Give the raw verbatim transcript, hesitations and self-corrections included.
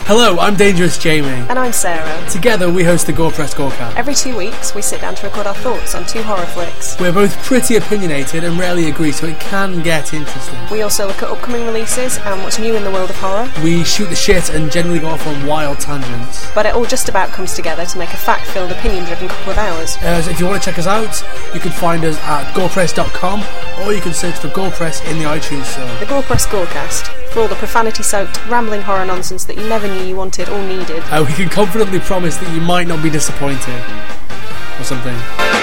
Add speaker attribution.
Speaker 1: Hello, I'm Dangerous Jamie.
Speaker 2: And I'm Sarah.
Speaker 1: Together we host the Gore Press Gorecast.
Speaker 2: Every two weeks we sit down to record our thoughts on two horror flicks.
Speaker 1: We're both pretty opinionated and rarely agree, so it can get interesting.
Speaker 2: We also look at upcoming releases and what's new in the world of horror.
Speaker 1: We shoot the shit and generally go off on wild tangents.
Speaker 2: But it all just about comes together to make a fact-filled, opinion-driven couple of hours.
Speaker 1: Uh, so if you want to check us out, you can find us at gore press dot com or you can search for Gore Press in the iTunes store.
Speaker 2: The Gore Press Gorecast. For all the profanity-soaked, rambling horror nonsense that you never knew you wanted or needed.
Speaker 1: Uh, we can confidently promise that you might not be disappointed. Or something.